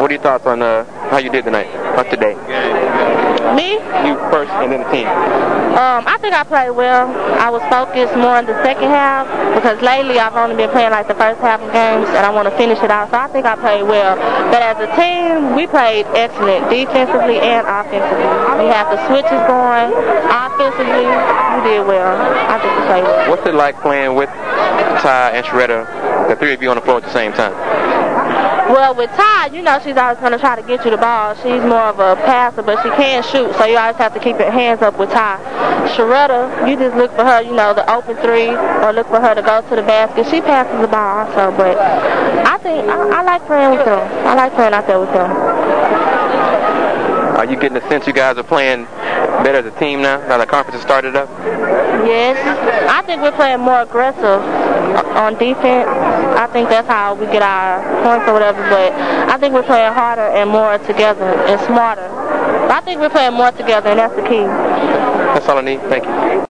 What are your thoughts on how you did tonight, or today? Me? You first and then the team. I think I played well. I was focused more in the second half because lately I've only been playing like the first half of games and I want to finish it out. So I think I played well. But as a team, we played excellent defensively and offensively. We had the switches going. Offensively, we did well. I think we played well. What's it like playing with Ty and Sharetta, the three of you on the floor at the same time? Well, with Ty, you know she's always going to try to get you the ball. She's more of a passer, but she can shoot, so you always have to keep your hands up with Ty. Sharetta, you just look for her, you know, the open three, or look for her to go to the basket. She passes the ball also, but I think I like playing with them. I like playing out there with them. Are you getting the sense you guys are playing better as a team now the conference has started up? Yes. I think we're playing more aggressive on defense. I think that's how we get our points or whatever, but I think we're playing harder and more together and smarter. I think we're playing more together, and that's the key. That's all I need. Thank you.